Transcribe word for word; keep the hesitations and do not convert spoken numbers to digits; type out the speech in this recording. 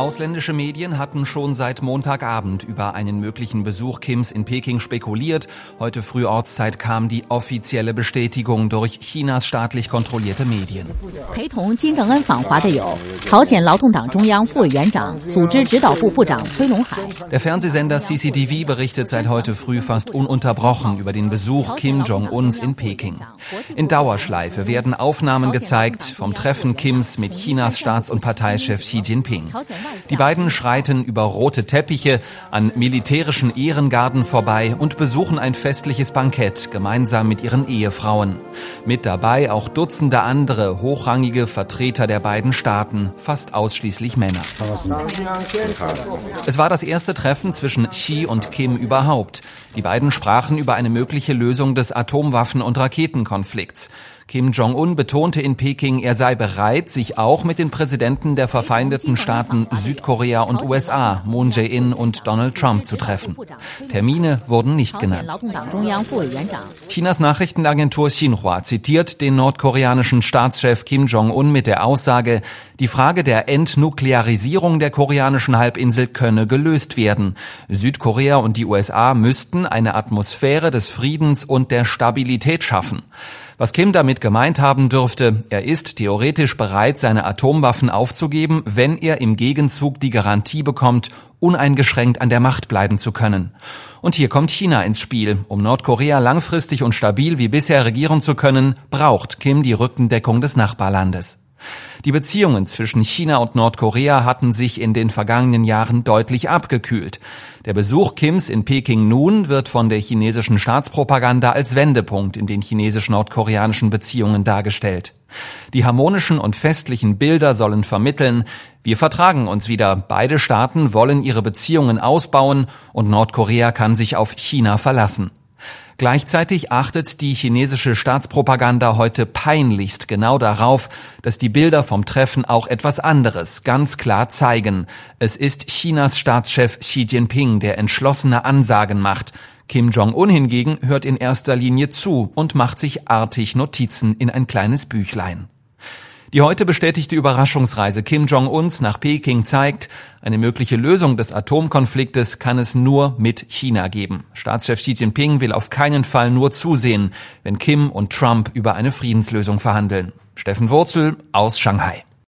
Ausländische Medien hatten schon seit Montagabend über einen möglichen Besuch Kims in Peking spekuliert. Heute früh Ortszeit kam die offizielle Bestätigung durch Chinas staatlich kontrollierte Medien. Der Fernsehsender C C T V berichtet seit heute früh fast ununterbrochen über den Besuch Kim Jong-uns in Peking. In Dauerschleife werden Aufnahmen gezeigt vom Treffen Kims mit Chinas Staats- und Parteichef Xi Jinping. Die beiden schreiten über rote Teppiche an militärischen Ehrengarden vorbei und besuchen ein festliches Bankett gemeinsam mit ihren Ehefrauen. Mit dabei auch Dutzende andere hochrangige Vertreter der beiden Staaten, fast ausschließlich Männer. Es war das erste Treffen zwischen Xi und Kim überhaupt. Die beiden sprachen über eine mögliche Lösung des Atomwaffen- und Raketenkonflikts. Kim Jong-un betonte in Peking, er sei bereit, sich auch mit den Präsidenten der verfeindeten Staaten Südkorea und U S A, Moon Jae-in und Donald Trump, zu treffen. Termine wurden nicht genannt. Chinas Nachrichtenagentur Xinhua zitiert den nordkoreanischen Staatschef Kim Jong-un mit der Aussage, die Frage der Entnuklearisierung der koreanischen Halbinsel könne gelöst werden. Südkorea und die U S A müssten eine Atmosphäre des Friedens und der Stabilität schaffen. Was Kim damit gemeint haben dürfte, er ist theoretisch bereit, seine Atomwaffen aufzugeben, wenn er im Gegenzug die Garantie bekommt, uneingeschränkt an der Macht bleiben zu können. Und hier kommt China ins Spiel. Um Nordkorea langfristig und stabil wie bisher regieren zu können, braucht Kim die Rückendeckung des Nachbarlandes. Die Beziehungen zwischen China und Nordkorea hatten sich in den vergangenen Jahren deutlich abgekühlt. Der Besuch Kims in Peking nun wird von der chinesischen Staatspropaganda als Wendepunkt in den chinesisch-nordkoreanischen Beziehungen dargestellt. Die harmonischen und festlichen Bilder sollen vermitteln, wir vertragen uns wieder, beide Staaten wollen ihre Beziehungen ausbauen und Nordkorea kann sich auf China verlassen. Gleichzeitig achtet die chinesische Staatspropaganda heute peinlichst genau darauf, dass die Bilder vom Treffen auch etwas anderes ganz klar zeigen. Es ist Chinas Staatschef Xi Jinping, der entschlossene Ansagen macht. Kim Jong-un hingegen hört in erster Linie zu und macht sich artig Notizen in ein kleines Büchlein. Die heute bestätigte Überraschungsreise Kim Jong-uns nach Peking zeigt, eine mögliche Lösung des Atomkonfliktes kann es nur mit China geben. Staatschef Xi Jinping will auf keinen Fall nur zusehen, wenn Kim und Trump über eine Friedenslösung verhandeln. Steffen Wurzel aus Shanghai.